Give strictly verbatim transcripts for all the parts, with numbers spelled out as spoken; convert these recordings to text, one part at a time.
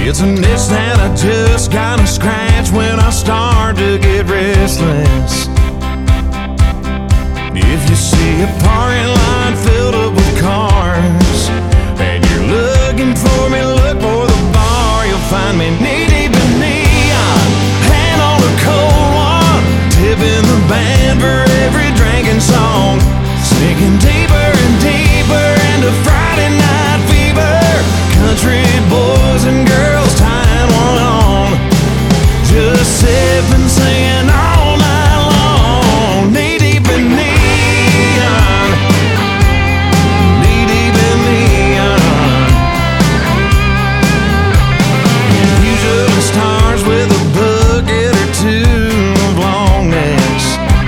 It's an itch that I just gotta scratch when I start to get restless. If you see a parking lot filled up with cars and you're looking for me, look for the bar. You'll find me knee deep in neon, hand on a cold one, tipping the band for every drinking song, sinking deeper and deeper into Friday night fever. Country boys and girls tying one on, just sipping, singing all night long. Knee deep in neon, knee deep in neon. It usually starts with a bucket or two of longness,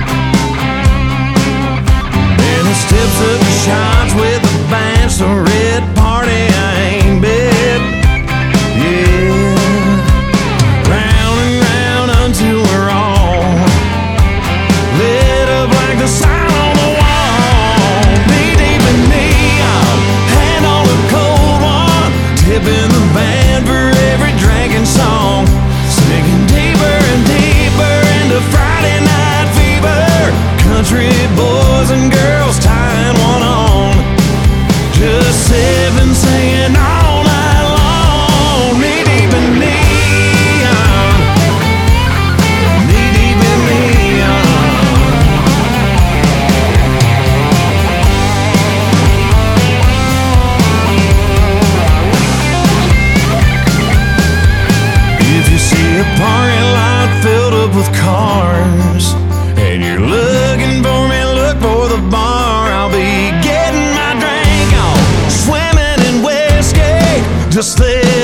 then it steps up to shots with a band so red party I ain't been. Yeah, round and round until we're all lit up like the sign on the wall. Knee deep in neon, hand on a cold one, tipping the band for every drinking song, sinking deeper and deeper into Friday night fever. Country boys and girls tying one on, just sipping, singing all night long. Knee deep in neon, knee deep in neon. If you see a parking lot filled up with cars and you're looking for me, look for the bar. I'll be getting my drink on, swimming in whiskey, just there